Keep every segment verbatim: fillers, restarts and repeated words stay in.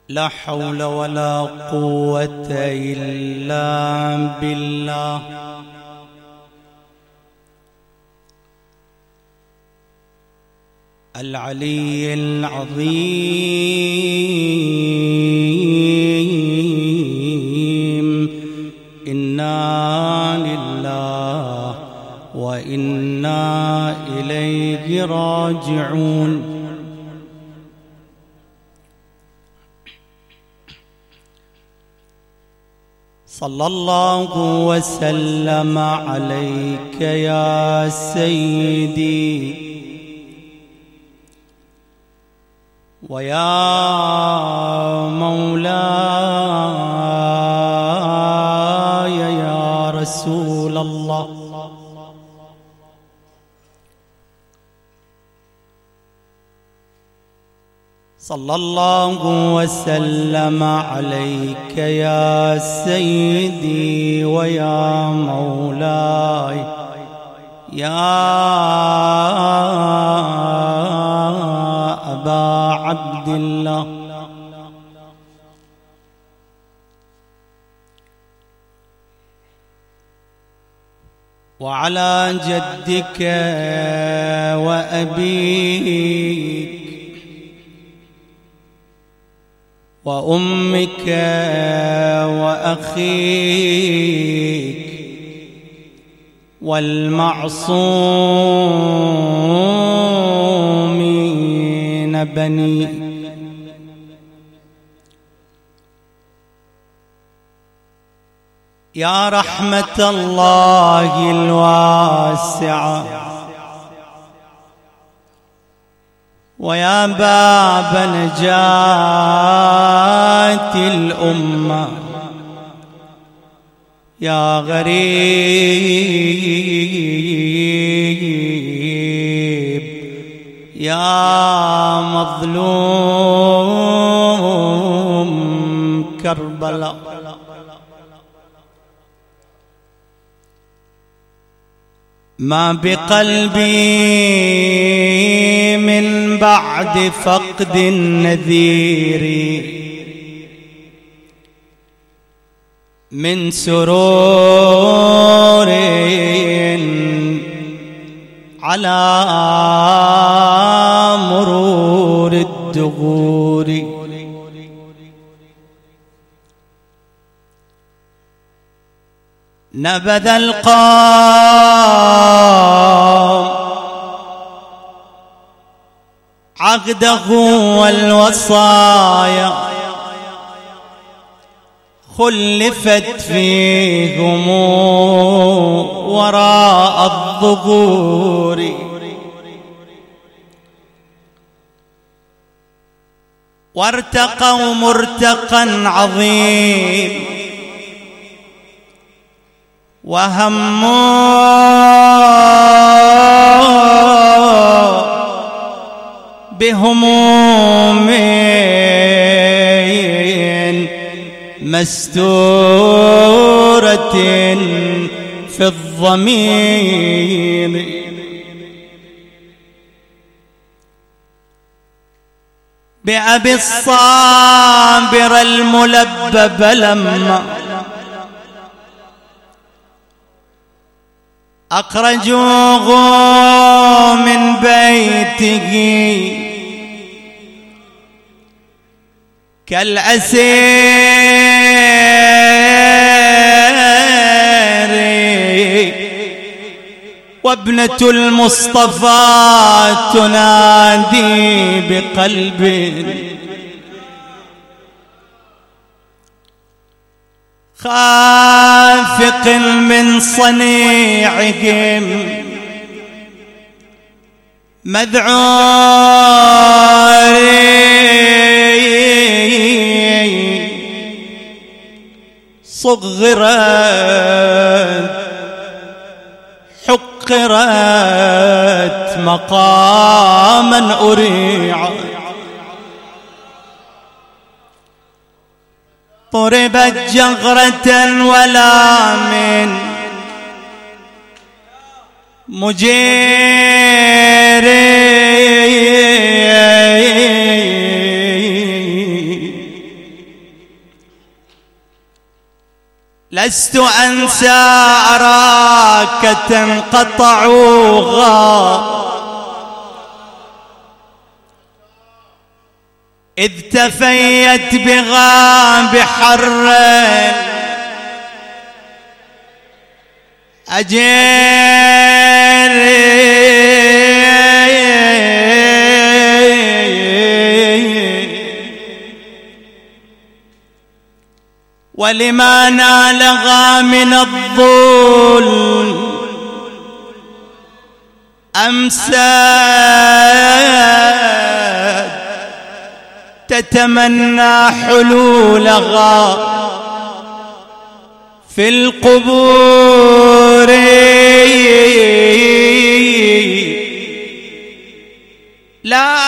لا حول ولا قوة إلا بالله. العلي العظيم. إنا لله وإنا إليه راجعون. صلى الله وسلم عليك يا سيدي ويا مولاي يا رسول الله. صلى الله وسلم عليك يا سيدي ويا مولاي يا أبا عبد الله. وعلى جدك وأبيك وأمك وأخيك والمعصومين بنيك يا رحمة الله الواسعة ويا باب نجاة الأمة يا غريب يا مظلوم كربلاء. ما بقلبي من بعد فقد النذير من سرور على مرور الدهور. نبذ القوم عقده والوصايا خلفت فيهم وراء الظهور. وارتقوا مرتقا عظيم وهموا بهموم مستورة في الضمير. بأبي الصابر الملبب لما أخرجوه من بيته كالأسير وابنة المصطفى تنادي بقلب خافق من صنيعهم مذعور صغرت حقرت مقاما أريعا ضربت جغرة ولا من مجير لست أنسى أراك تنقطعوها إذ تفيت بغاب حر أجير ولما نالغا من الظلم أمسات تتمنى حلولها في القبور لا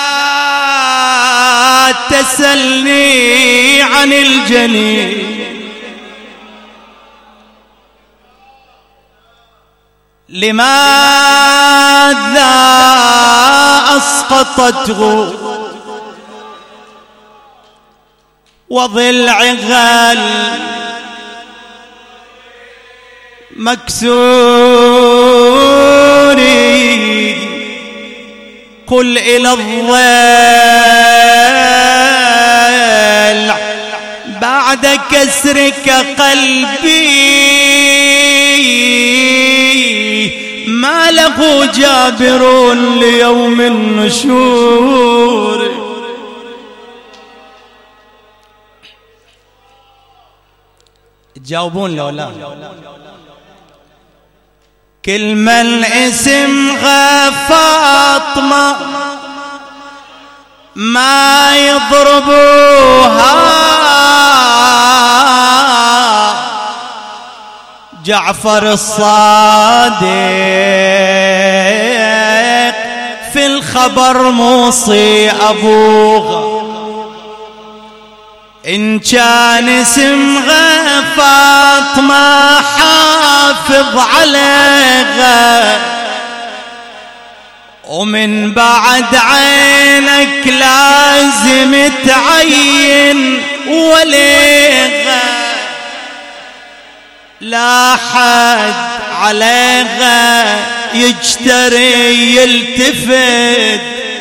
تسلني عن الجنين لماذا أسقطته وضلعها المكسور قل إلى الضلع بعد كسرك قلبي ما له جابر ليوم النشور. تجاوبون لو لا؟ كل ما الاسم فاطمة ما يضربوها جعفر الصادق في الخبر موصي أبوها إن كان اسمها فاطمة حافظ عليها ومن بعد عينك لازم تعين وليها لا حد عليها يجتري يلتفت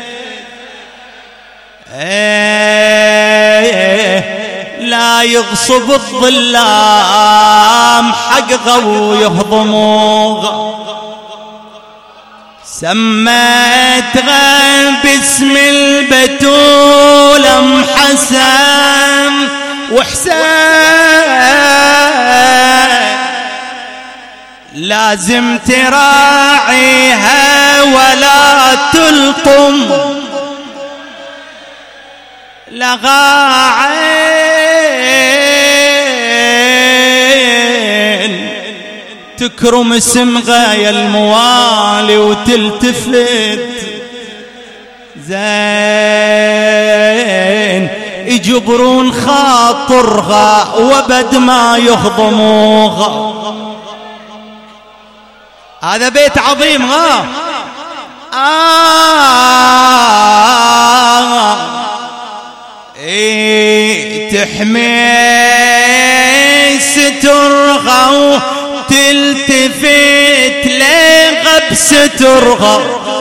لا يغصب الظلام حقها ويهضموها سميتها باسم البتول ام حسن وحسين لازم تراعيها ولا تلطم لغا عين تكرم اسمها يا الموالي وتلتفت زين يجبرون خاطرها وبد ما يهضموها. هذا بيت عظيم ها آه إيه تحمي سترها وتلتفت لغب سترها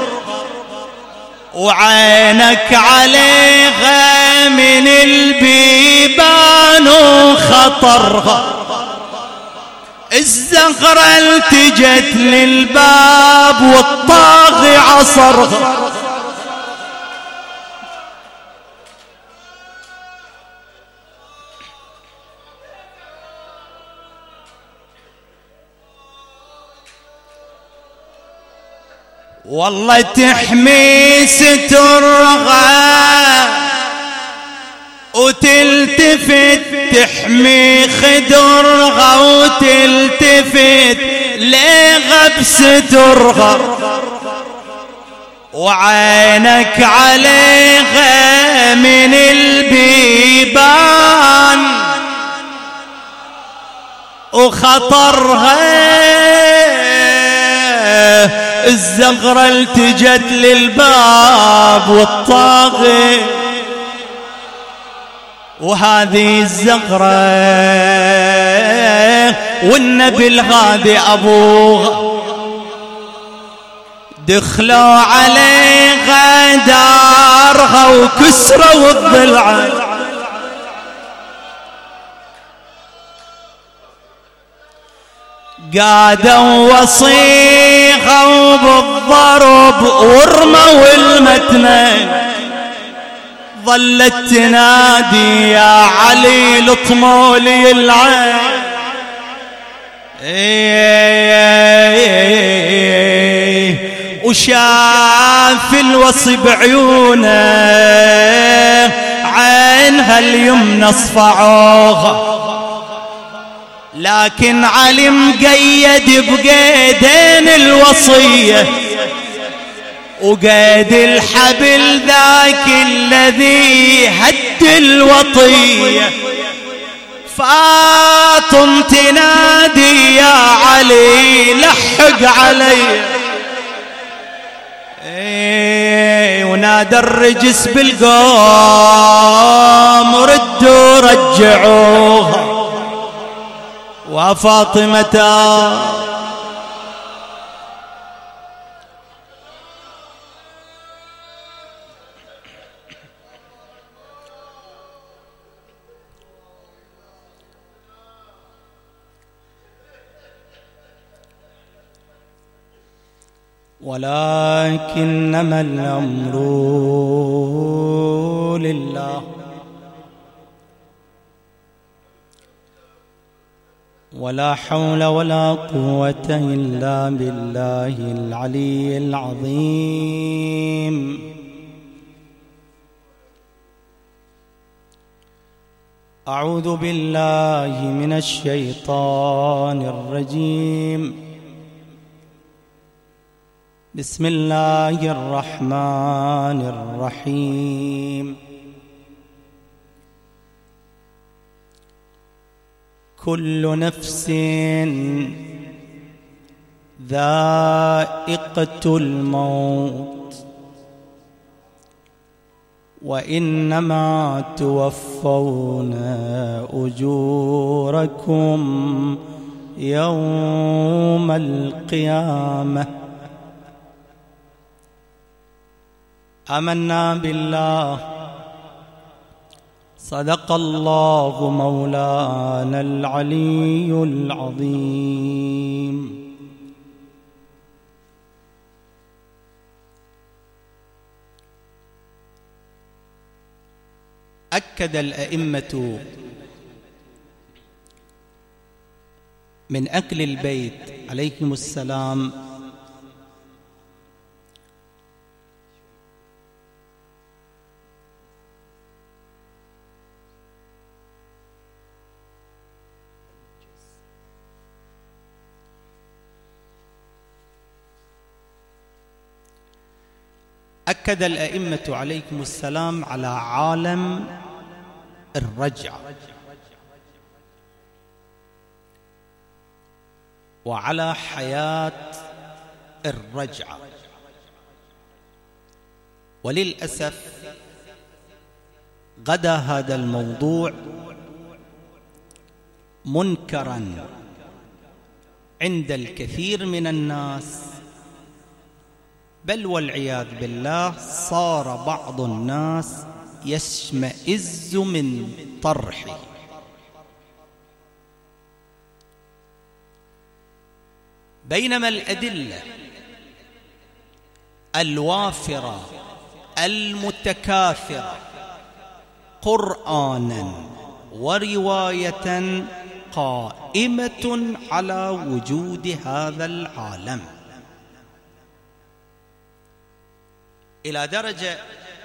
وعينك عليها من البيبان وخطرها الزغرة التجت للباب والطاغي عصرها والله تحمي سترها وتلتفت تحمي خدرها وتلتفت لغب سترها وعينك عليها من البيبان وخطرها الزغرة التجت للباب والطاغي وهذه الزغرة والنبي الغادي أبوها دخلوا عليه غدارها وكسروا الضلع قادوا وصيخا بالضرب ورموا المتنة ظلت تنادي يا علي لطموا لي العين وشاف الوصي بعيونه عينها اليمنى اصفعوها لكن علي مقيد بقيدين الوصية وقيد الحبل ذاك الذي هد الوطية فاطم تنادي يا علي لحق علي ايه ونادى الرجس بالقوم ردوا رجعوها وفاطمة ولكنما الأمر لله ولا حول ولا قوة إلا بالله العلي العظيم أعوذ بالله من الشيطان الرجيم بسم الله الرحمن الرحيم كل نفس ذائقة الموت وإنما توفون أجوركم يوم القيامة آمنا بالله صدق الله مولانا العلي العظيم أكد الأئمة من أهل البيت عليهم السلام أكد الأئمة عليهم السلام على عالم الرجعة وعلى حياة الرجعة وللأسف غدا هذا الموضوع منكرا عند الكثير من الناس بل والعياذ بالله صار بعض الناس يشمئز من طرحه بينما الأدلة الوافرة المتكاثرة قرآنا ورواية قائمة على وجود هذا العالم إلى درجة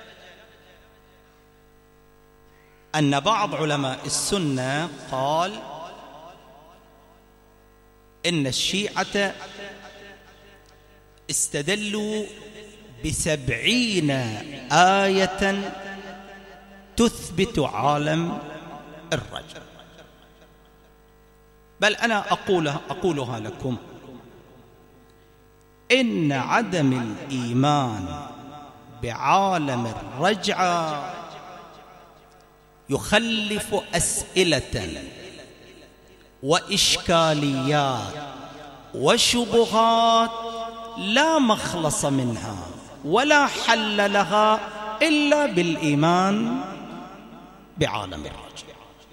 أن بعض علماء السنة قال إن الشيعة استدلوا بسبعين آية تثبت عالم الرجع، بل أنا أقولها, أقولها لكم إن عدم الإيمان بعالم الرجعة يخلف أسئلة وإشكاليات وشبهات لا مخلص منها ولا حل لها إلا بالإيمان بعالم الرجع.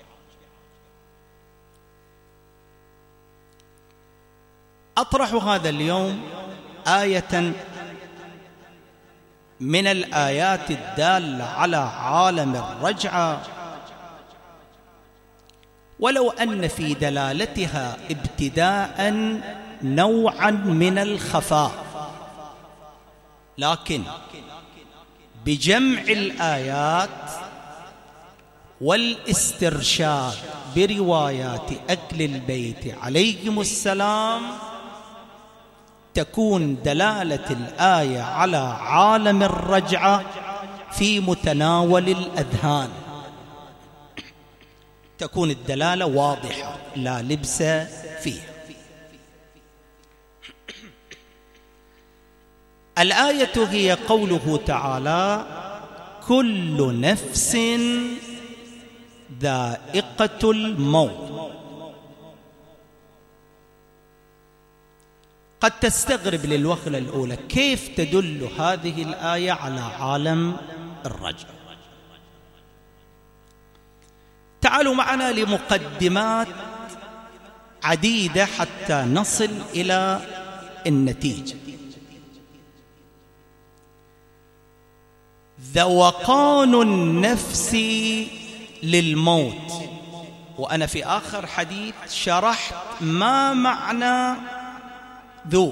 أطرح هذا اليوم آية من الآيات الدالة على عالم الرجعة، ولو أن في دلالتها ابتداء نوعا من الخفاء، لكن بجمع الآيات والاسترشاد بروايات أهل البيت عليهم السلام تكون دلالة الآية على عالم الرجعة في متناول الأذهان، تكون الدلالة واضحة لا لبس فيها. الآية هي قوله تعالى: كل نفس ذائقة الموت. قد تستغرب للوهلة الأولى كيف تدل هذه الآية على عالم الرجعة. تعالوا معنا لمقدمات عديدة حتى نصل إلى النتيجة. ذوقان النفس للموت، وأنا في آخر حديث شرحت ما معنى ذوق.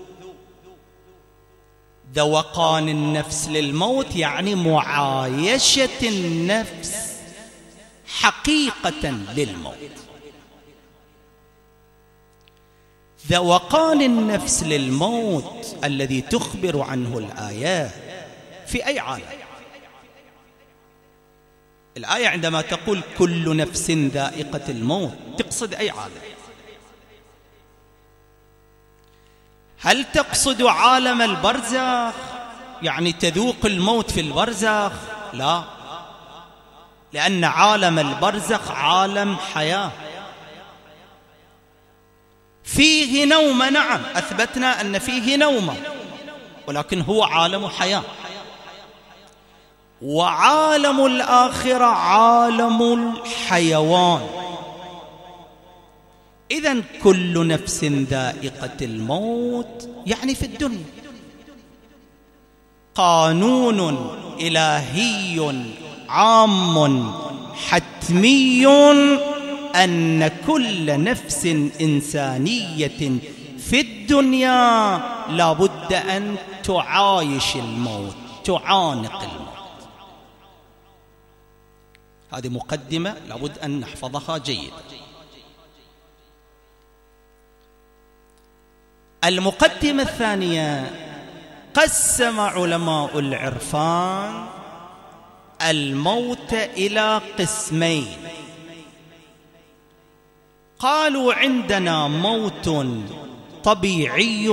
ذوقان النفس للموت يعني معايشة النفس حقيقة للموت. ذوقان النفس للموت الذي تخبر عنه الآيات في أي عالم؟ الآية عندما تقول كل نفس ذائقة الموت تقصد أي عالم؟ هل تقصد عالم البرزخ يعني تذوق الموت في البرزخ؟ لا، لأن عالم البرزخ عالم حياة فيه نوم. نعم، أثبتنا أن فيه نوم، ولكن هو عالم حياة. وعالم الآخرة عالم الحيوان. إذن كل نفس ذائقة الموت يعني في الدنيا قانون إلهي عام حتمي أن كل نفس إنسانية في الدنيا لا بد أن تعايش الموت، تعانق الموت. هذه مقدمة لابد أن نحفظها جيدا. المقدمة الثانية: قسم علماء العرفان الموت إلى قسمين. قالوا عندنا موت طبيعي،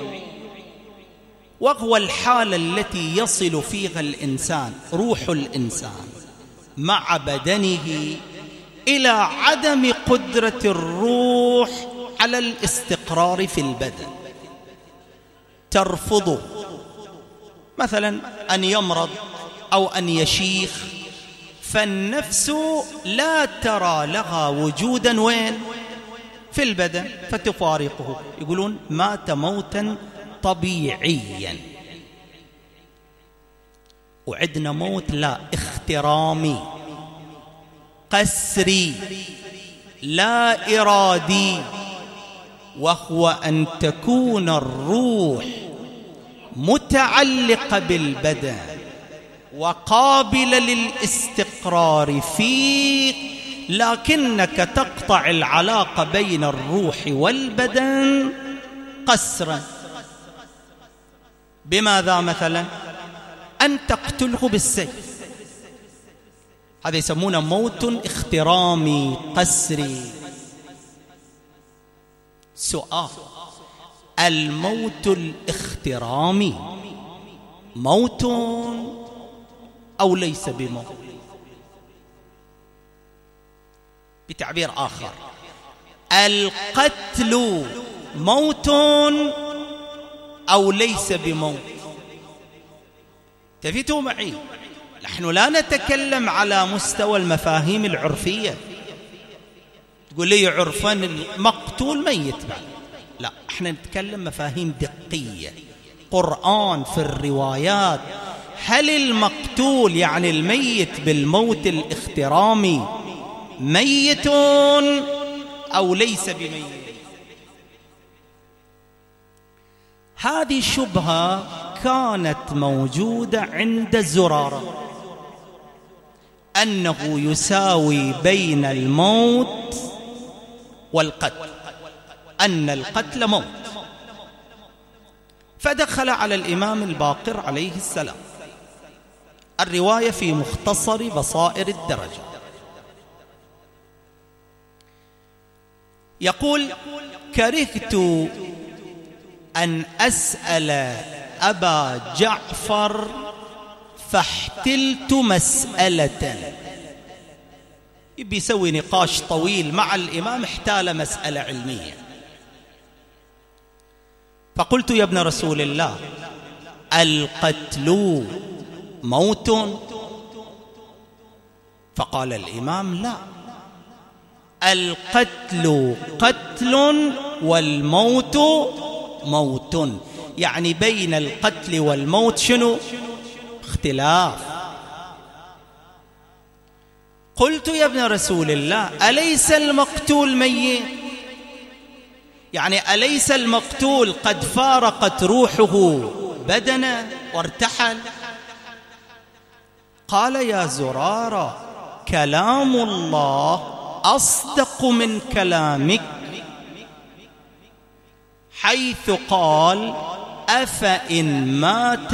وهو الحالة التي يصل فيها الإنسان، روح الإنسان مع بدنه، إلى عدم قدرة الروح على الاستقرار في البدن، ترفضه، مثلا أن يمرض أو أن يشيخ، فالنفس لا ترى لها وجودا وين؟ في البدن، فتفارقه. يقولون مات موتا طبيعيا. وعندنا موت لا اخترامي قسري لا إرادي، وهو أن تكون الروح متعلقة بالبدن وقابلة للاستقرار فيه، لكنك تقطع العلاقة بين الروح والبدن قسرا. بماذا مثلا؟ أن تقتله بالسيف، هذا يسمونه موت اخترامي قسري. سؤال: الموت الاخترامي موت أو ليس بموت؟ بتعبير آخر، القتل موت أو ليس بموت؟ تفتوا معي، نحن لا نتكلم على مستوى المفاهيم العرفية. تقول لي عرفا المقتول ميت بعد، لا، احنا نتكلم مفاهيم دقية. قرآن في الروايات، هل المقتول يعني الميت بالموت الاخترامي ميت أو ليس بميت؟ هذه شبهة كانت موجودة عند زرارة، أنه يساوي بين الموت والقتل، أن القتل موت. فدخل على الإمام الباقر عليه السلام، الرواية في مختصر بصائر الدرجة، يقول: كرهت أن أسأل أبا جعفر فاحتلت مسألة. يبي يسوي نقاش طويل مع الإمام، احتال مسألة علمية. فقلت: يا ابن رسول الله، القتل موت؟ فقال الإمام: لا، القتل قتل والموت موت. يعني بين القتل والموت شنو؟ اختلاف. قلت: يا ابن رسول الله، أليس المقتول ميت؟ يعني أليس المقتول قد فارقت روحه بدنه وارتحل؟ قال: يا زرارة، كلام الله أصدق من كلامك، حيث قال: أفإن مات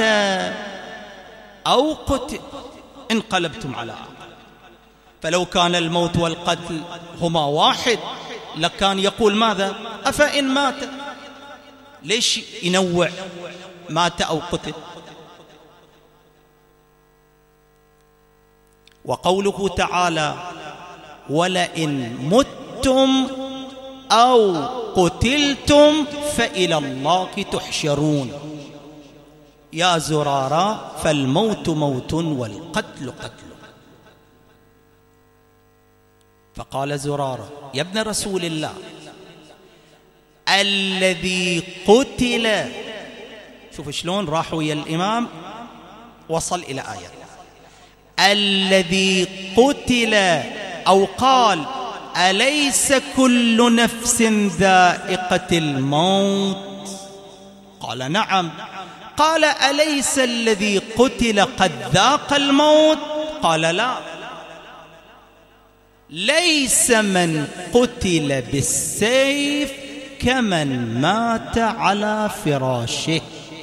أو قتل انقلبتم على عقل. فلو كان الموت والقتل هما واحد لكان يقول ماذا؟ أفإن مات. ليش ينوع مات أو قتل؟ وقوله تعالى: ولئن متم أو قتلتم فإلى الله تحشرون. يا زرارة، فالموت موت والقتل قتل. فقال زرارة: يا ابن رسول الله، الذي قتل. شوف شلون راح ويا الإمام، وصل إلى آية: الذي قتل، أو قال: أليس كل نفس ذائقة الموت؟ قال: نعم. قال: أليس الذي قتل قد ذاق الموت؟ قال: لا، ليس من قتل بالسيف كمن مات على فراشه.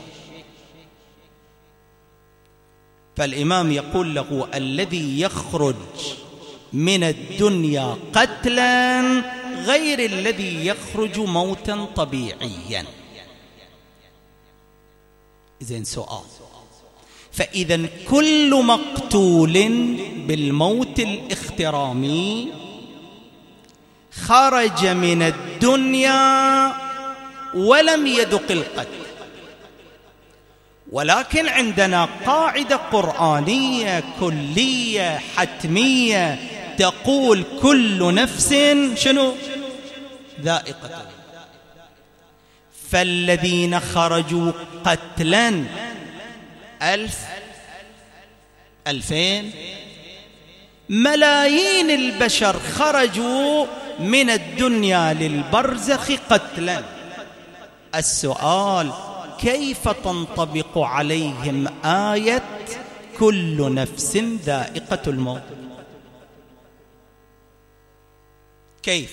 فالإمام يقول له: الذي يخرج من الدنيا قتلا غير الذي يخرج موتا طبيعيا. إذن سؤال: فإذا كل مقتول بالموت الاخترامي خرج من الدنيا ولم يذق القتل، ولكن عندنا قاعدة قرآنية كلية حتمية تقول: كل نفس شنو؟ ذائقة. فالذين خرجوا قتلا ألف، ألفين، ملايين البشر خرجوا من الدنيا للبرزخ قتلا. السؤال: كيف تنطبق عليهم آية كل نفس ذائقة الموت؟ كيف؟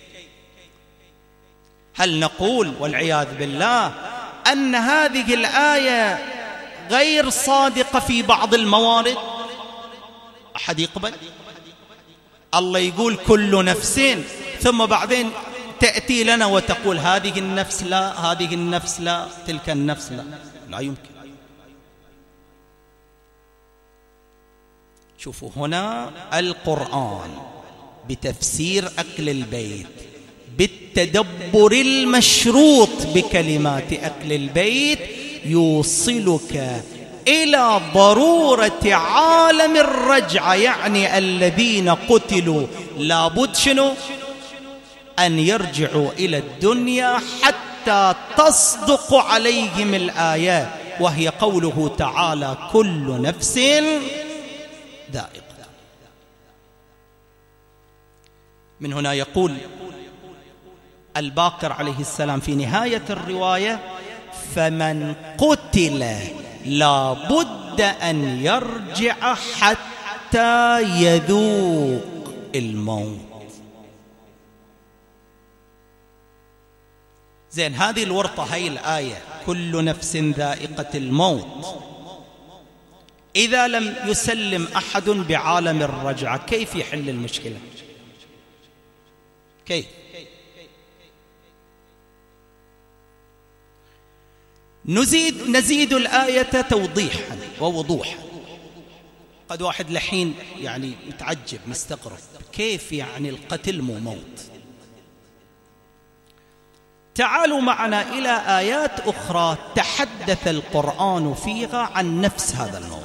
هل نقول والعياذ بالله أن هذه الآية غير صادقة في بعض الموارد؟ أحد يقبل؟ الله يقول كل نفس، ثم بعدين تأتي لنا وتقول هذه النفس لا، هذه النفس لا، تلك النفس لا. لا يمكن. شوفوا هنا القرآن بتفسير أكل البيت بالتدبر المشروط بكلمات أهل البيت يوصلك إلى ضرورة عالم الرجعة، يعني الذين قتلوا لابد شنو أن يرجعوا إلى الدنيا حتى تصدق عليهم الآيات، وهي قوله تعالى كل نفس ذائقة. من هنا يقول الباقر عليه السلام في نهاية الرواية فمن قتل لا بد أن يرجع حتى يذوق الموت. زين، هذه الورطة، هاي الآية كل نفس ذائقة الموت، إذا لم يسلم أحد بعالم الرجعة كيف يحل المشكلة؟ كيف؟ نزيد نزيد الآية توضيحا ووضوحا. قد واحد لحين يعني متعجب مستغرب، كيف يعني القتل مو موت؟ تعالوا معنا إلى آيات أخرى تحدث القرآن فيها عن نفس هذا الموضوع.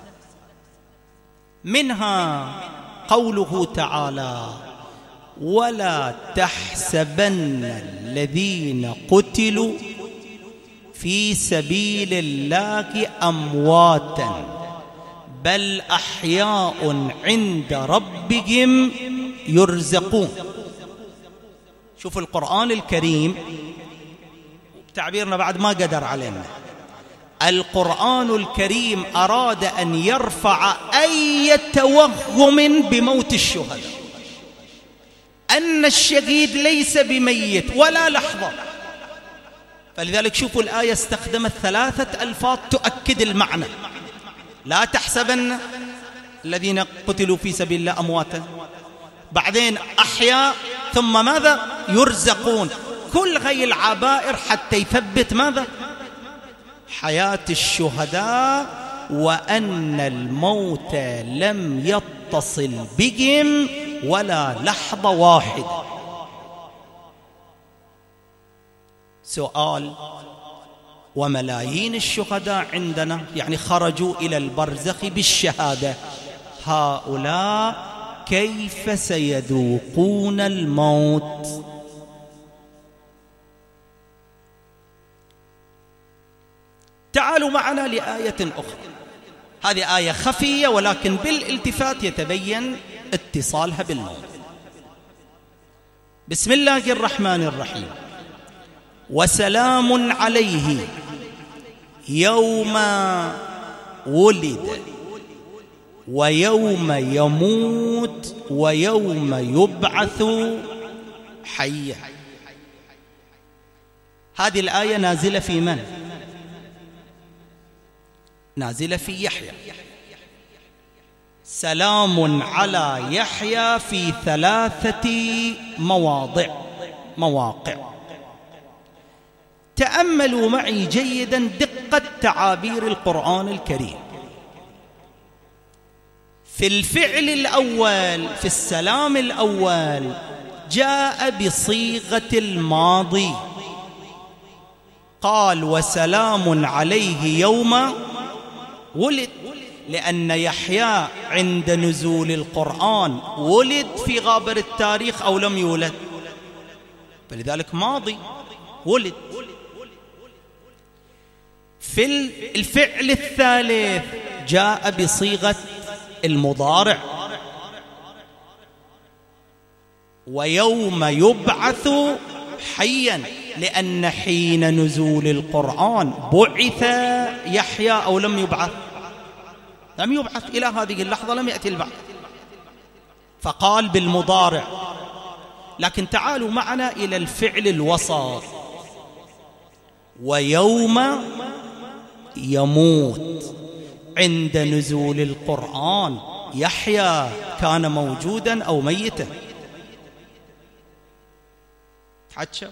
منها قوله تعالى ولا تحسبن الذين قتلوا في سبيل الله أمواتا بل أحياء عند ربهم يرزقون. شوفوا القرآن الكريم تعبيرنا بعد ما قدر علينا. القرآن الكريم أراد أن يرفع أي توهم بموت الشهداء، أن الشهيد ليس بميت ولا لحظة. فلذلك شوفوا الآية استخدمت ثلاثة ألفاظ تؤكد المعنى. لا تحسبن الذين قتلوا في سبيل الله أمواتا، بعدين أحياء، ثم ماذا؟ يرزقون. كل هاي العبائر حتى يثبت ماذا؟ حياة الشهداء، وأن الموت لم يتصل بهم ولا لحظة واحدة. سؤال: وملايين الشهداء عندنا يعني خرجوا إلى البرزخ بالشهادة، هؤلاء كيف سيذوقون الموت؟ تعالوا معنا لآية أخرى. هذه آية خفية ولكن بالالتفات يتبين اتصالها بالموت. بسم الله الرحمن الرحيم. وسلام عليه يوم ولد ويوم يموت ويوم يبعث حيا. هذه الآية نازلة في من؟ نازلة في يحيى. سلام على يحيى في ثلاثة مواضع مواقع. تأملوا معي جيدا دقة تعابير القرآن الكريم. في الفعل الأول، في السلام الأول، جاء بصيغة الماضي، قال وسلام عليه يوم ولد، لأن يحيى عند نزول القرآن ولد في غابر التاريخ أو لم يولد، فلذلك ماضي ولد. في الفعل الثالث جاء بصيغة المضارع، ويوم يبعث حيا، لأن حين نزول القرآن بعث يحيى أو لم يبعث؟ لم يبعث، إلى هذه اللحظة لم يأتي البعث، فقال بالمضارع. لكن تعالوا معنا إلى الفعل الوسط، ويوم يموت. عند نزول القرآن يحيى كان موجودا أو ميتا؟ تحكى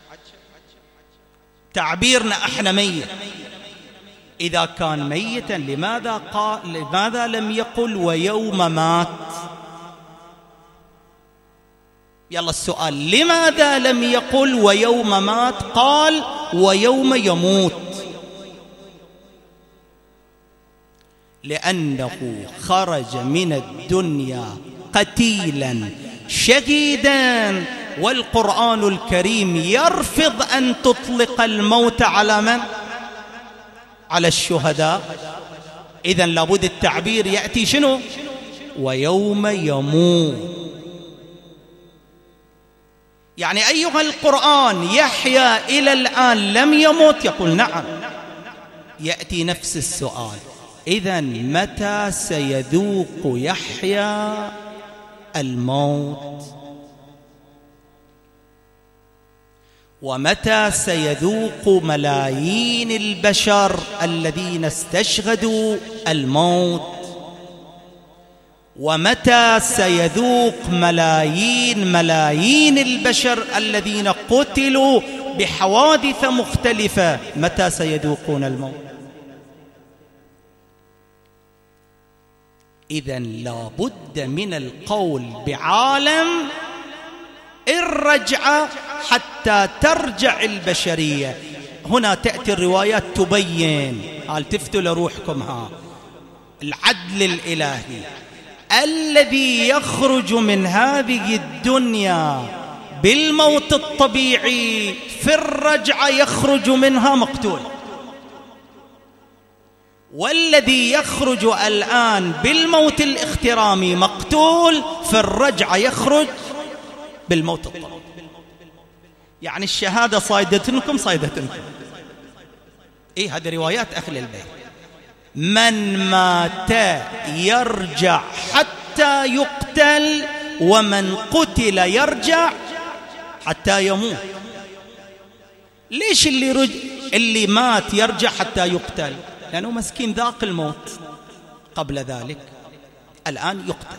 تعبيرنا احنا ميت. إذا كان ميتا لماذا قال لماذا لم يقل ويوم مات؟ يلا السؤال، لماذا لم يقل ويوم مات؟ قال ويوم يموت، لأنه خرج من الدنيا قتيلا شهيدا، والقرآن الكريم يرفض أن تطلق الموت على من؟ على الشهداء. إذن لابد التعبير يأتي شنو؟ ويوم يموت. يعني أيها القرآن يحيى إلى الآن لم يموت؟ يقول نعم. يأتي نفس السؤال، إذن متى سيذوق يحيى الموت؟ ومتى سيذوق ملايين البشر الذين استشهدوا الموت؟ ومتى سيذوق ملايين ملايين البشر الذين قتلوا بحوادث مختلفة، متى سيذوقون الموت؟ إذن لا بد من القول بعالم الرجعة حتى ترجع البشرية. هنا تأتي الروايات تبين، قال تفتوا لروحكم، ها العدل الإلهي الذي يخرج من هذه الدنيا بالموت الطبيعي في الرجعة يخرج منها مقتول، والذي يخرج الآن بالموت الاخترامي مقتول، في الرجعة يخرج بالموت الطبيعي. يعني الشهادة صيدتنكم صيدتنكم. إيه هذه روايات أهل البيت. من مات يرجع حتى يقتل، ومن قتل يرجع حتى يموت. ليش اللي رج... اللي مات يرجع حتى يقتل؟ لأنه مسكين ذاق الموت قبل ذلك، الآن يقتل.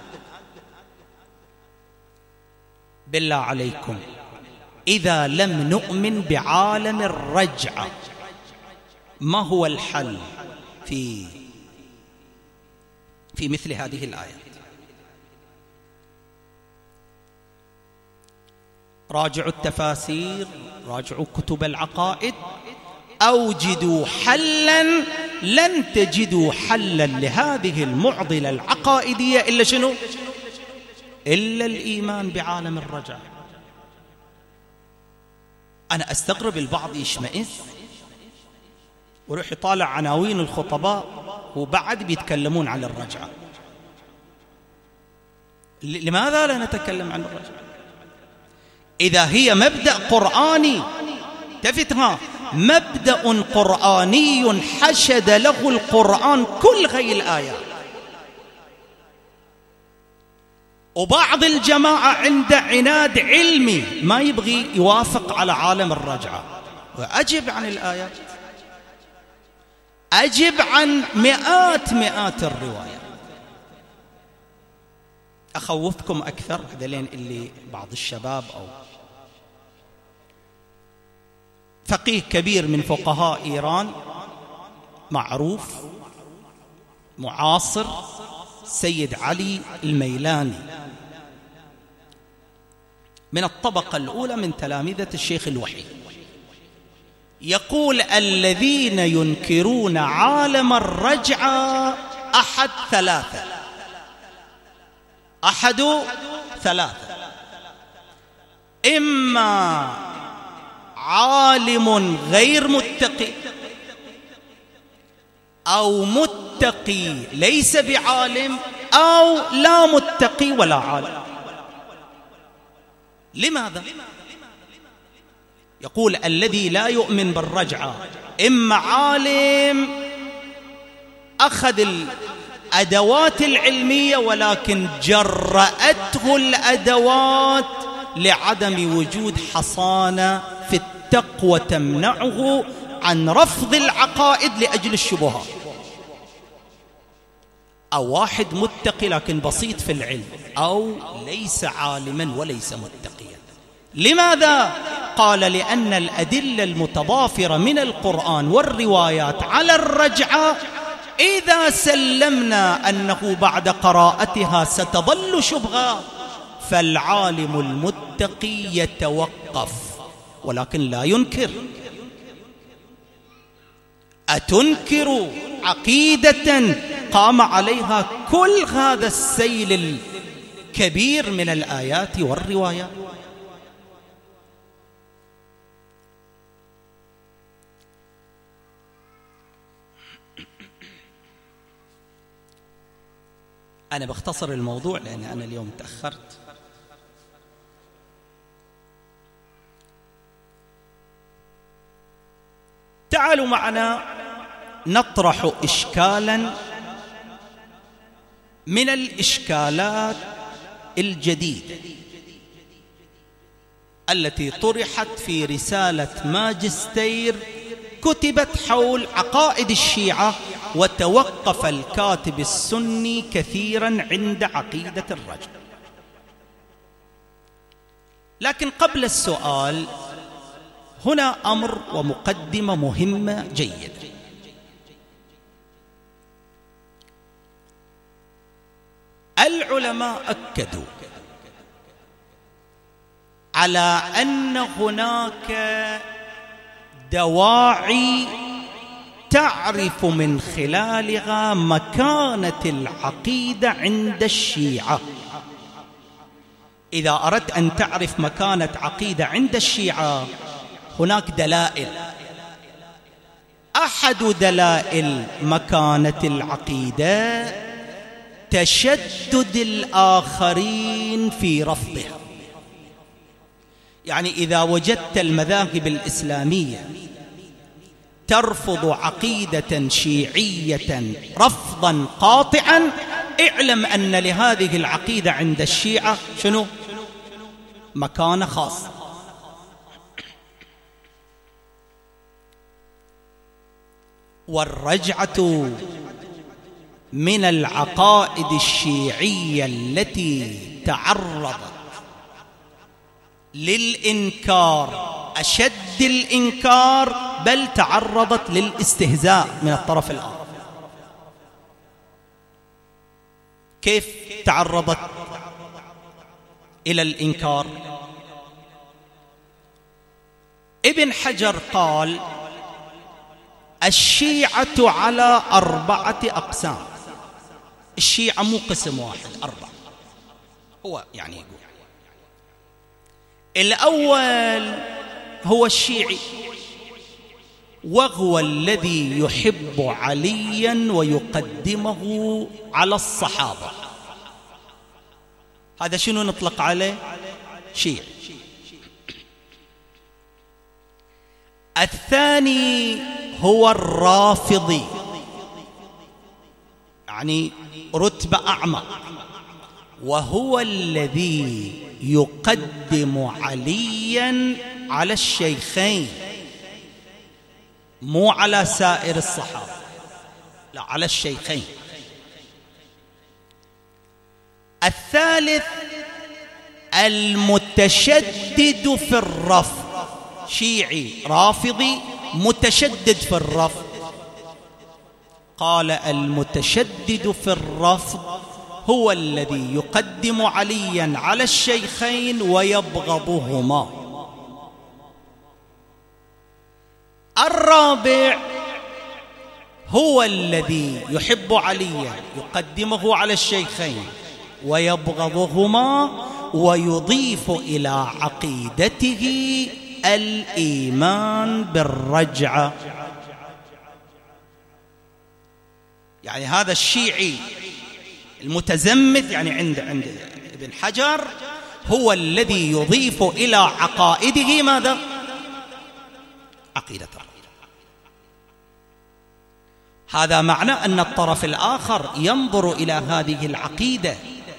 بالله عليكم، إذا لم نؤمن بعالم الرجعة ما هو الحل في في مثل هذه الآيات؟ راجعوا التفاسير، راجعوا كتب العقائد، أوجدوا حلا. لن تجدوا حلا لهذه المعضلة العقائدية إلا شنو؟ إلا الإيمان بعالم الرجعة. أنا أستغرب البعض يشمئز ويروح يطالع عناوين الخطباء وبعد بيتكلمون عن الرجعة. لماذا لا نتكلم عن الرجعة إذا هي مبدأ قرآني؟ تفتها مبدأ قرآني حشد له القرآن كل هذه الآيات. وبعض الجماعة عنده عناد علمي ما يبغي يوافق على عالم الرجعة. وأجب عن الآيات، أجب عن مئات مئات الروايات. أخوفكم أكثر هذين اللي بعض الشباب أو فقيه كبير من فقهاء إيران معروف معاصر، سيد علي الميلاني، من الطبقة الأولى من تلامذة الشيخ الوحيد، يقول الذين ينكرون عالم الرجعة أحد ثلاثة، أحد ثلاثة: إما عالم غير متقي، أو متقي ليس بعالم، أو لا متقي ولا عالم. لماذا؟ يقول الذي لا يؤمن بالرجعة إما عالم أخذ الأدوات العلمية ولكن جرأته الأدوات لعدم وجود حصانة في التقوى تمنعه عن رفض العقائد لأجل الشبهات، أو واحد متقي لكن بسيط في العلم، أو ليس عالما وليس متقيا. لماذا؟ قال لأن الأدلة المتضافرة من القرآن والروايات على الرجعة إذا سلمنا أنه بعد قراءتها ستظل شبهة فالعالم المتقي يتوقف ولكن لا ينكر. أتنكر عقيدة قام عليها كل هذا السيل الكبير من الآيات والروايات؟ أنا بختصر الموضوع لأن أنا اليوم تأخرت. تعالوا معنا نطرح إشكالا من الإشكالات الجديدة التي طرحت في رسالة ماجستير كتبت حول عقائد الشيعة، وتوقف الكاتب السني كثيرا عند عقيدة الرجل. لكن قبل السؤال هنا أمر ومقدمة مهمة جيدة. العلماء أكدوا على أن هناك دواعي تعرف من خلالها مكانة العقيدة عند الشيعة. إذا أردت أن تعرف مكانة عقيدة عند الشيعة هناك دلائل. أحد دلائل مكانة العقيدة تشدد الآخرين في رفضها. يعني إذا وجدت المذاهب الإسلامية ترفض عقيدة شيعية رفضا قاطعا، اعلم أن لهذه العقيدة عند الشيعة شنو؟ مكانة خاصة. والرجعة من العقائد الشيعية التي تعرضت للإنكار أشد الإنكار، بل تعرضت للاستهزاء من الطرف الآخر. كيف تعرضت إلى الإنكار؟ ابن حجر قال الشيعة على أربعة أقسام. الشيعة مو قسم واحد، أربعة. هو يعني يقول الأول هو الشيعي، وهو الذي يحب عليا ويقدمه على الصحابة. هذا شنو نطلق عليه؟ شيعي. الثاني هو الرافضي، يعني رتبة أعمق، وهو الذي يقدم عليا على الشيخين، مو على سائر الصحابة، لا، على الشيخين. الثالث المتشدد في الرفض، شيعي رافضي متشدد في الرفض. قال المتشدد في الرفض هو الذي يقدم عليا على الشيخين ويبغضهما. الرابع هو الذي يحب عليا يقدمه على الشيخين ويبغضهما، ويضيف إلى عقيدته الإيمان بالرجعة. يعني هذا الشيعي المتزمت يعني عند عند ابن حجر هو الذي يضيف إلى عقائده ماذا؟ عقيدة الرجعة. هذا معنى أن الطرف الآخر ينظر إلى هذه العقيدة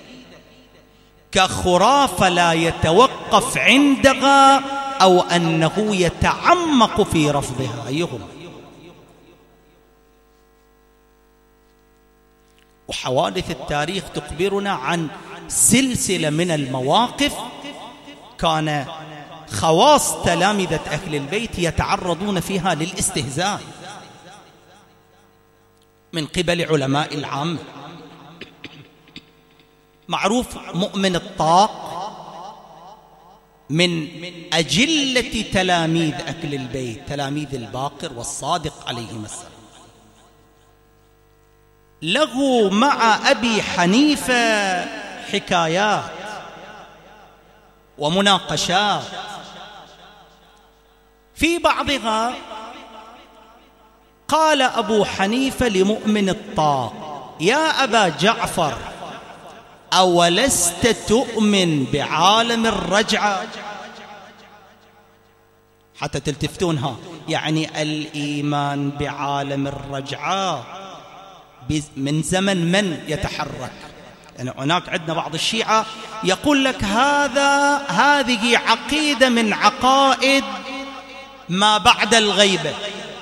كخرافة لا يتوقف عندها، أو أنه يتعمق في رفضها. أيهما؟ وحوادث التاريخ تخبرنا عن سلسلة من المواقف كان خواص تلامذة أهل البيت يتعرضون فيها للاستهزاء من قبل علماء العامة. معروف مؤمن الطاق من أجلة تلاميذ أهل البيت، تلاميذ الباقر والصادق عليهما السلام. له مع أبي حنيفة حكايات ومناقشات، في بعضها قال أبو حنيفة لمؤمن الطاق: يا أبا جعفر، أولست تؤمن بعالم الرجعة؟ حتى تلتفتونها، يعني الإيمان بعالم الرجعة من زمن من يتحرك؟ يعني هناك عندنا بعض الشيعة يقول لك هذا هذه عقيدة من عقائد ما بعد الغيبة،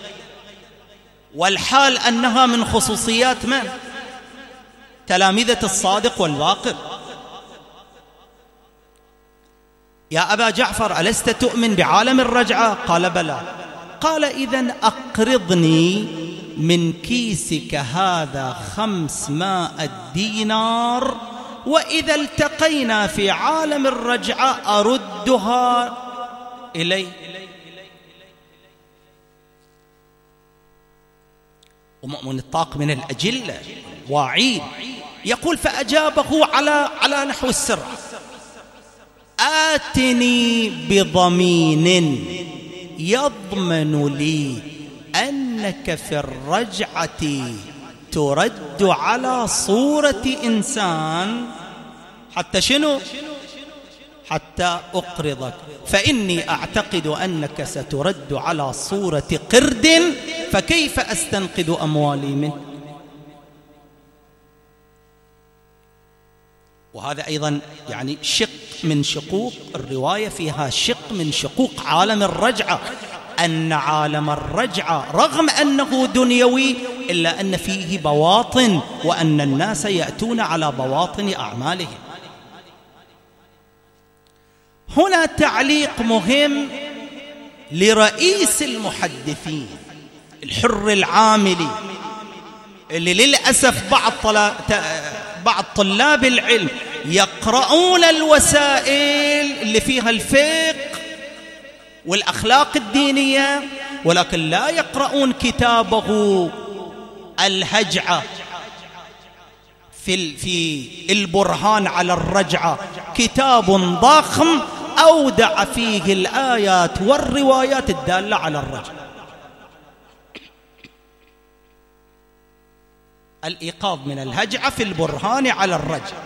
والحال أنها من خصوصيات من؟ تلامذة الصادق والباقر. يا أبا جعفر، ألست تؤمن بعالم الرجعة؟ قال بلى. قال: إذن أقرضني من كيسك هذا خمسمائة دينار، وإذا التقينا في عالم الرجعة أردها إلي. ومؤمن الطاق من الأجلة واعين، يقول: فأجابه على على نحو السر: آتني بضمين يضمن لي أنك في الرجعة ترد على صورة إنسان، حتى شنو؟ حتى أقرضك، فإني أعتقد أنك سترد على صورة قرد، فكيف أستنقذ أموالي منه؟ وهذا أيضا يعني شق من شقوق الرواية، فيها شق من شقوق عالم الرجعة، أن عالم الرجعة رغم أنه دنيوي إلا أن فيه بواطن، وأن الناس يأتون على بواطن أعمالهم. هنا تعليق مهم لرئيس المحدثين الحر العاملي، اللي للأسف بعض طلاب بعض طلاب العلم يقرؤون الوسائل اللي فيها الفقه والأخلاق الدينية، ولكن لا يقرؤون كتابه الهجعة في في البرهان على الرجعة، كتاب ضخم أودع فيه الآيات والروايات الدالة على الرجعة. الإيقاظ من الهجعة في البرهان على الرجعة.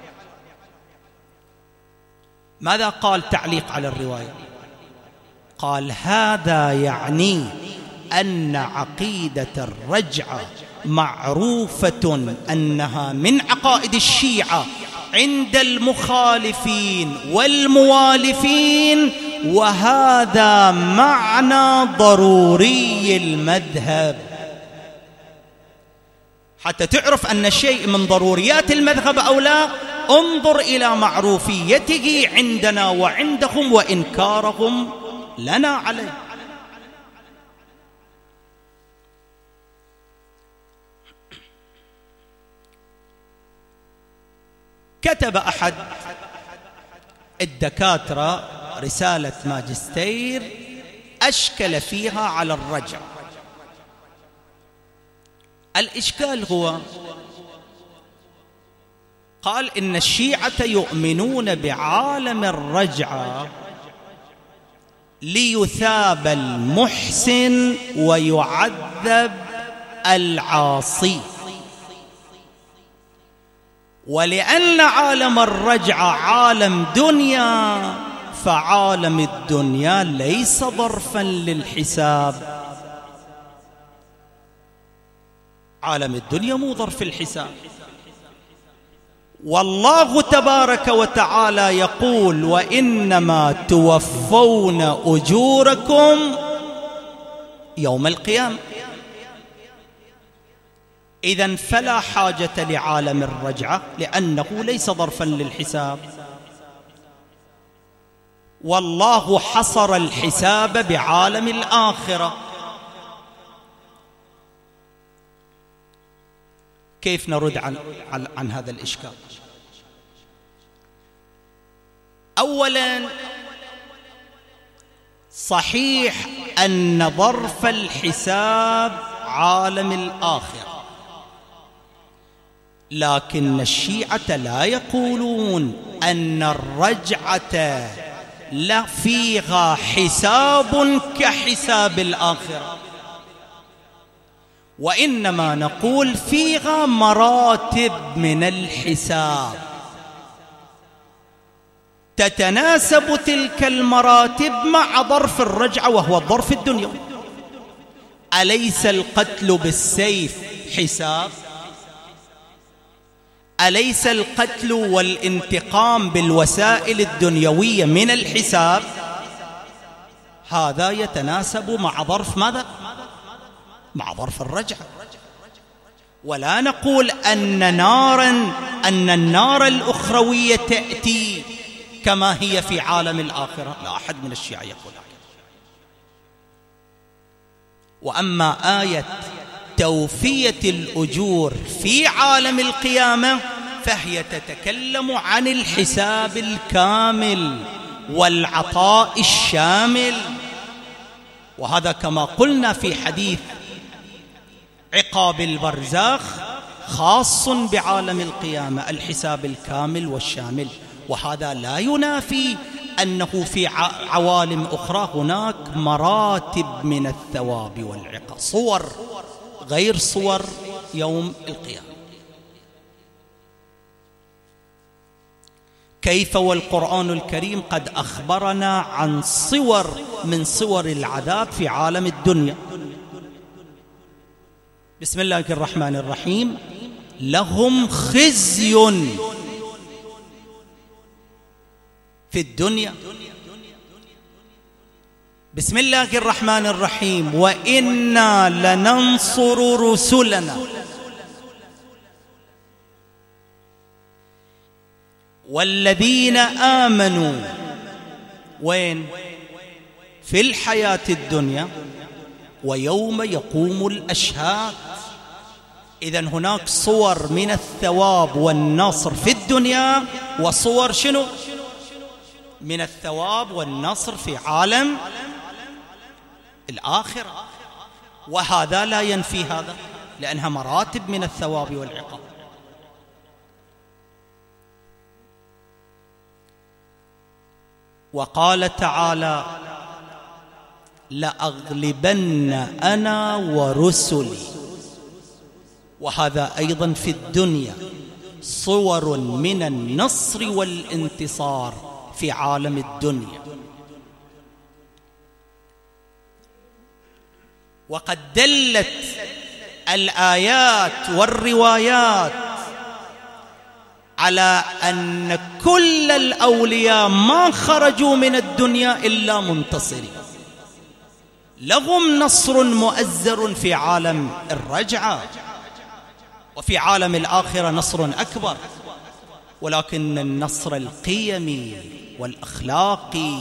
ماذا قال تعليق على الرواية؟ قال: هذا يعني أن عقيدة الرجعة معروفة أنها من عقائد الشيعة عند المخالفين والموالفين، وهذا معنى ضروري المذهب. حتى تعرف أن الشيء من ضروريات المذهب أو لا، انظر إلى معروفيته عندنا وعندهم وإنكارهم لنا عليه. كتب أحد الدكاترة رسالة ماجستير أشكل فيها على الرجع. الإشكال هو، قال: إن الشيعة يؤمنون بعالم الرجعة ليثاب المحسن ويعذب العاصي، ولأن عالم الرجعة عالم دنيا، فعالم الدنيا ليس ظرفا للحساب. عالم الدنيا مو ظرف الحساب. والله تبارك وتعالى يقول: وإنما توفون أجوركم يوم القيامة. إذن فلا حاجة لعالم الرجعة، لأنه ليس ظرفا للحساب. والله حصر الحساب بعالم الآخرة. كيف نرد عن, عن, عن هذا الإشكال؟ أولا، صحيح أن ظرف الحساب عالم الآخرة، لكن الشيعة لا يقولون أن الرجعة لا فيها حساب كحساب الآخرة، وإنما نقول فيها مراتب من الحساب تتناسب تلك المراتب مع ظرف الرجعة وهو الظرف الدنيوي. أليس القتل بالسيف حساب؟ أليس القتل والانتقام بالوسائل الدنيوية من الحساب؟ هذا يتناسب مع ظرف ماذا؟ مع ظرف الرجعة. ولا نقول أن نارا أن النار الأخروية تأتي كما هي في عالم الآخرة، لا أحد من الشيعة يقول هذا. وأما آية توفية الأجور في عالم القيامة فهي تتكلم عن الحساب الكامل والعطاء الشامل، وهذا كما قلنا في حديث عقاب البرزاخ خاص بعالم القيامة، الحساب الكامل والشامل. وهذا لا ينافي أنه في عوالم أخرى هناك مراتب من الثواب والعقاب، صور غير صور يوم القيامة. كيف والقرآن الكريم قد أخبرنا عن صور من صور العذاب في عالم الدنيا. بسم الله الرحمن الرحيم: لهم خزي في الدنيا. بسم الله الرحمن الرحيم: وإنا لننصر رسلنا والذين آمنوا. وين؟ في الحياة الدنيا ويوم يقوم الأشهاد. إذن هناك صور من الثواب والنصر في الدنيا، وصور شنو؟ من الثواب والنصر في عالم الآخرة. وهذا لا ينفي هذا، لأنها مراتب من الثواب والعقاب. وقال تعالى: لأغلبن أنا ورسلي. وهذا أيضا في الدنيا صور من النصر والانتصار في عالم الدنيا. وقد دلت الآيات والروايات على أن كل الأولياء ما خرجوا من الدنيا إلا منتصرين، لهم نصر مؤزر في عالم الرجعة، وفي عالم الآخرة نصر أكبر، ولكن النصر القيمي والأخلاقي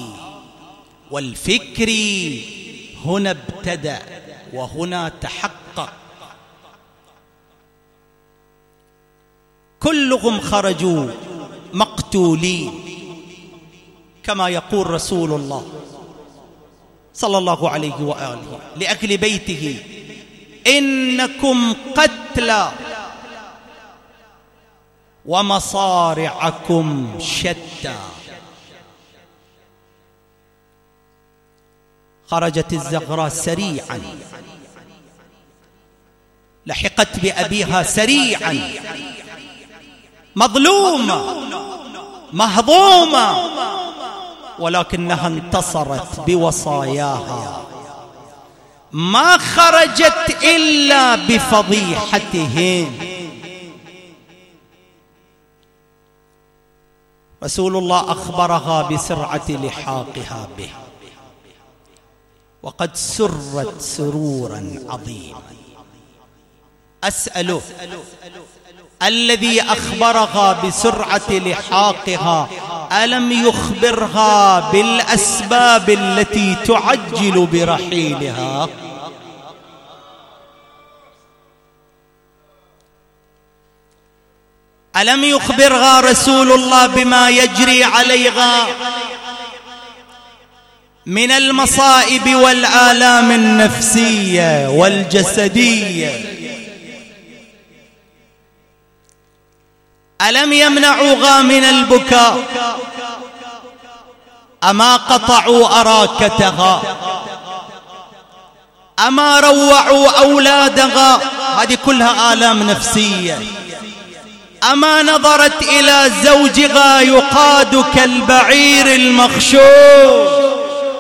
والفكري هنا ابتدأ وهنا تحقق. كلهم خرجوا مقتولين، كما يقول رسول الله صلى الله عليه وآله لأهل بيته: إنكم قتلى ومصارعكم شتى. خرجت الزغراء سريعا، لحقت بأبيها سريعا، مظلومة مهضومة، ولكنها انتصرت بوصاياها، ما خرجت إلا بفضيحتهم. رسول الله أخبرها بسرعة لحاقها به، وقد سرت سرورا عظيما. أسأله الذي أخبرها بسرعة لحاقها ألم يخبرها بالأسباب التي تعجل برحيلها؟ ألم يخبرها رسول الله بما يجري عليها من المصائب والآلام النفسية والجسدية. ألم يمنعوا غامن البكاء؟ أما قطعوا أراكتها؟ أما روعوا أولادها؟ هذه كلها آلام نفسية. أما نظرت إلى زوجها يقاد كالبعير المخشوش؟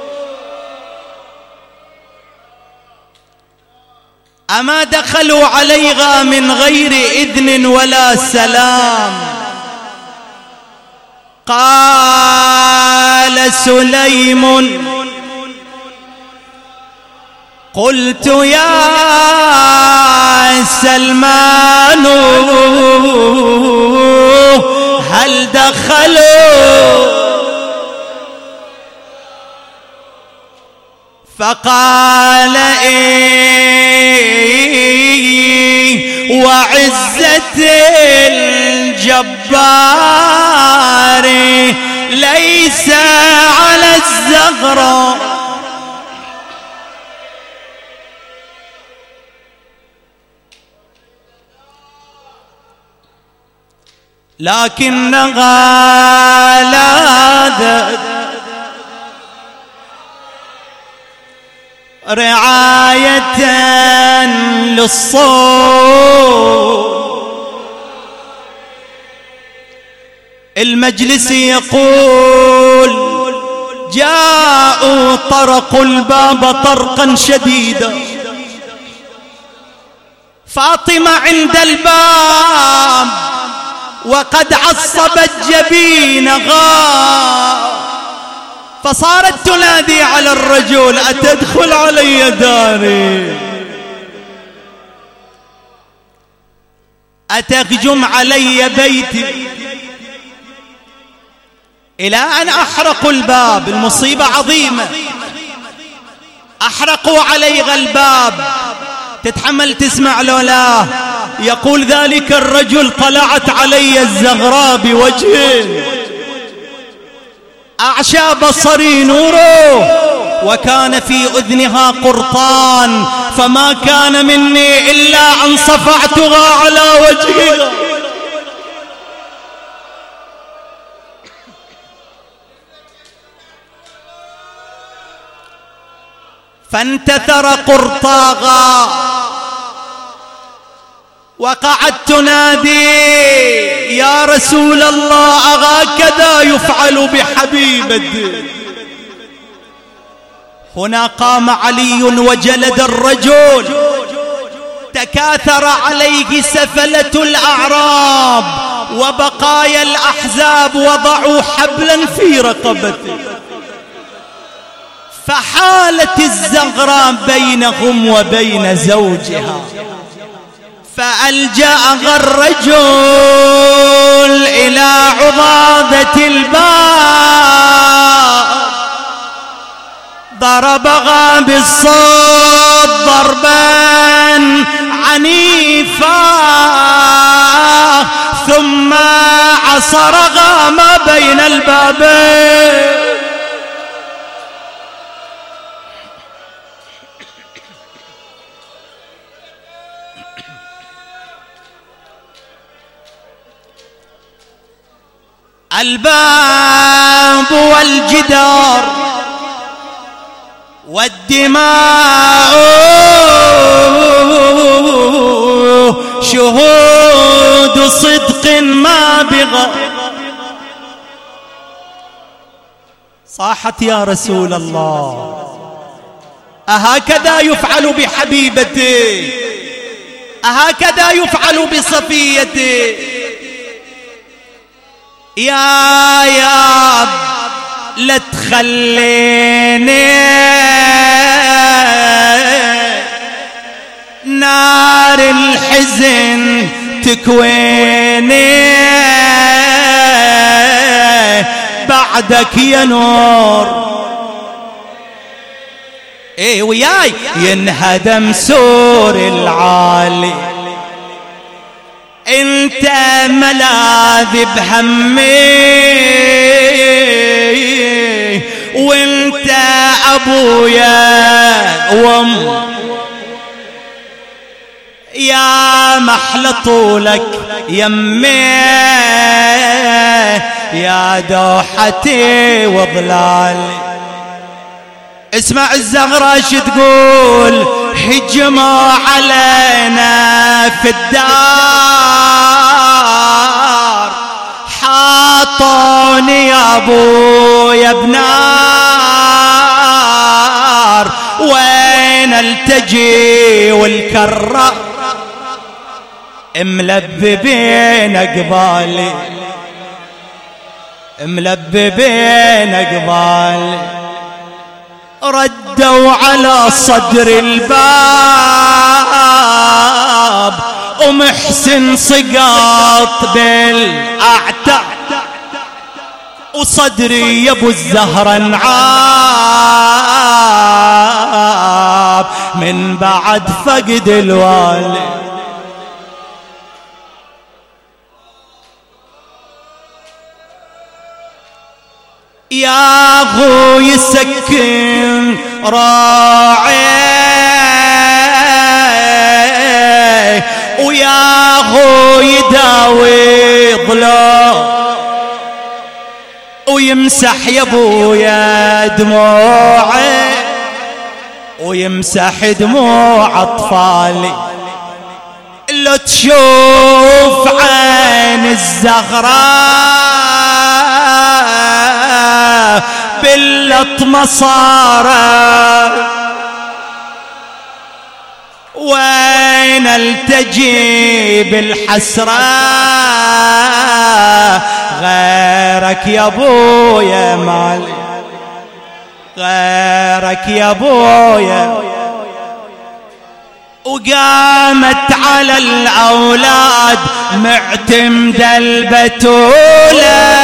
أما دخلوا عليها من غير إذن ولا سلام؟ قال سليم: قلت يا سلمان هل دخلوا؟ فقال إيه وعزة الجبار ليس على الزغراء. لكنها لاذت رعاية للصوت. المجلس يقول: جاءوا طرقوا الباب طرقا شديدا. فاطمة عند الباب وقد عصبت جبينها، فصارت تنادي على الرجل: أتدخل علي داري؟ أتهجم علي بيتي؟ إلى أن أحرقوا الباب. المصيبة عظيمة. أحرقوا عليها الباب. تتحمل تسمع لو لا؟ يقول ذلك الرجل: طلعت علي الزغراء بوجهه، أعشى بصري نوره، وكان في أذنها قرطان، فما كان مني إلا أن صفعتها على وجهها. فانتثر قرطاغا وقعدت تنادي: يا رسول الله أهكذا يفعل بحبيبتي؟ هنا قام علي وجلد الرجل. تكاثر عليه سفلة الأعراب وبقايا الأحزاب، وضعوا حبلا في رقبته، فحالت الزغراء بينهم وبين زوجها. فألجأها الرجل إلى عضادة الباب، ضربها بالصوت ضربا عنيفا، ثم عصرها ما بين البابين. الباب والجدار والدماء شهود صدق ما بغى. صاحت: يا رسول الله أهكذا يفعل بحبيبتي؟ أهكذا يفعل بصفيتي؟ يا يا لا تخليني نار الحزن تكويني، بعدك يا نور. ايه وياي ينهدم سور العالي، انت ملاذ بهمي، وانت أبويا وأم يا محلى طولك يمي يا دوحتي وظلالي. اسمع الزغرة شو تقول: هجموا علينا في الدار حاطوني يا ابويا بنار، وين التجي والكرة ملببين قبالي ملببين قبالي. ردوا على صدر الباب ومحسن سقاط بالاعتاب، وصدري يا ابو الزهرة انعاب من بعد فقد الوالد. يا غو يسكن راعي ويا غو يداوي ضلوع ويمسح يا ابويا دموعي ويمسح دموع اطفالي. لو تشوف عين الزغراء باللطمة صارت، وين التجي بالحسرة غيرك يا ابويا مالي غيرك يا ابويا. وقامت على الأولاد معتمدة البتولة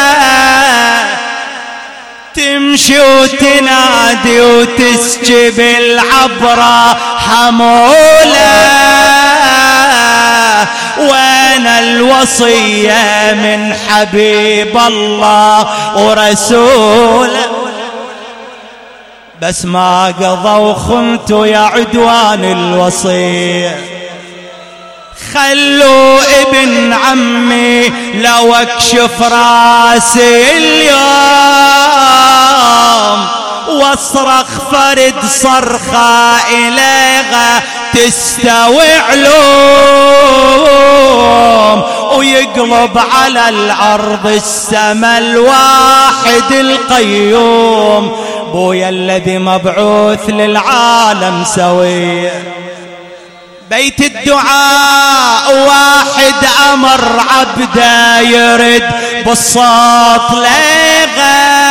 تمشي وتنادي وتسجب العبرة حمولة. وين الوصية من حبيب الله ورسوله؟ بس ما قضوا خنتوا يا عدوان الوصية. خلوا ابن عمي لو اكشف راسي اليوم واصرخ فرد صرخة إليها تستوي علوم، ويقلب على الأرض السما الواحد القيوم. بويا الذي مبعوث للعالم سويه. بيت الدعاء واحد أمر عبده يرد بالصوت لغا،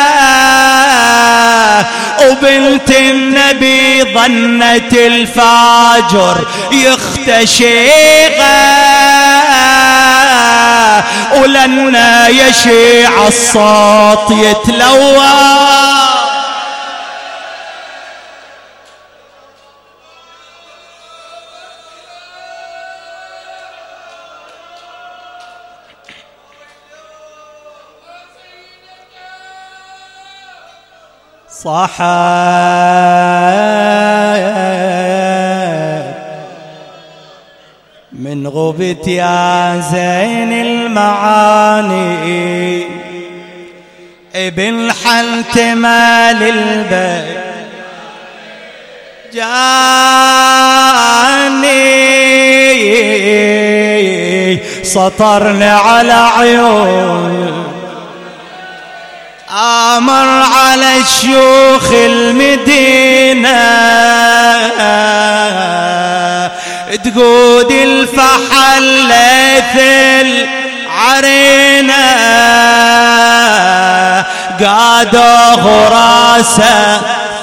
وبنت النبي ظنت الفاجر يختشيغا، ولنا يشيع الصوت يتلوى. صاحت من غبت يا زين المعاني ابن حلت مال البيت جاني سطرني على عيون أمر على الشيوخ المدينة تقود الفحل ليث العرينة قادوه راسه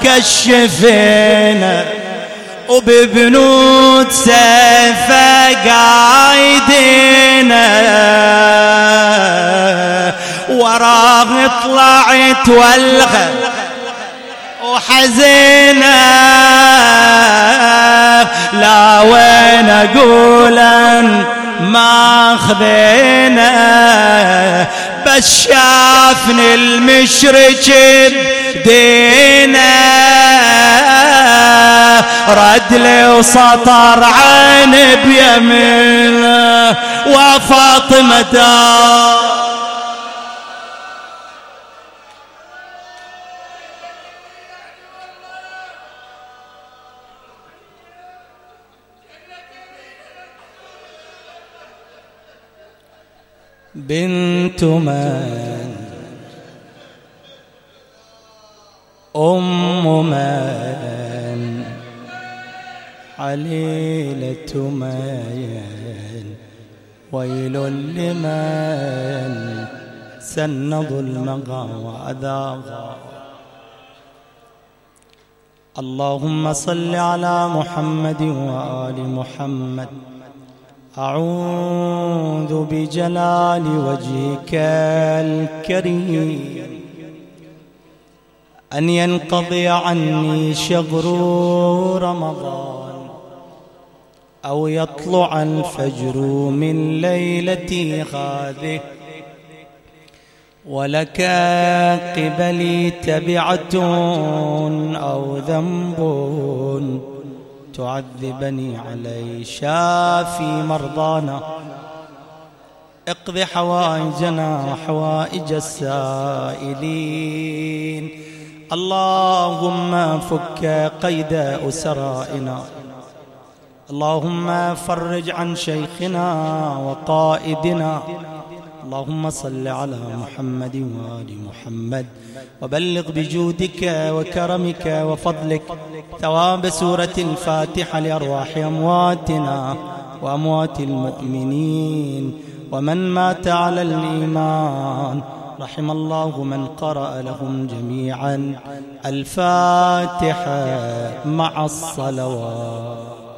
كشفينا وببنود سيفه قايدينا وراه طلعت والغى وحزينة لا وين اقولا ما خذينا بس شافني المشرك بدينا رد لي وسطر عين بيمينه وفاطمة دار بنت من أم من عليلة من ويل لمن سن ظلمها وأذاها. اللهم صل على محمد وآل محمد. أعوذ بجلال وجهك الكريم أن ينقضي عني شهر رمضان أو يطلع الفجر من ليلتي هذه ولك قبلي تبعة أو ذنب تعذبني عليه. شافي مرضانا اقض حوائجنا وحوائج السائلين. اللهم فك قيد أسرائنا. اللهم فرج عن شيخنا وقائدنا. اللهم صل على محمد وآل محمد وبلغ بجودك وكرمك وفضلك ثواب سورة الفاتحة لأرواح أمواتنا وأموات المؤمنين ومن مات على الإيمان. رحم الله من قرأ لهم جميعا الفاتحة مع الصلوات.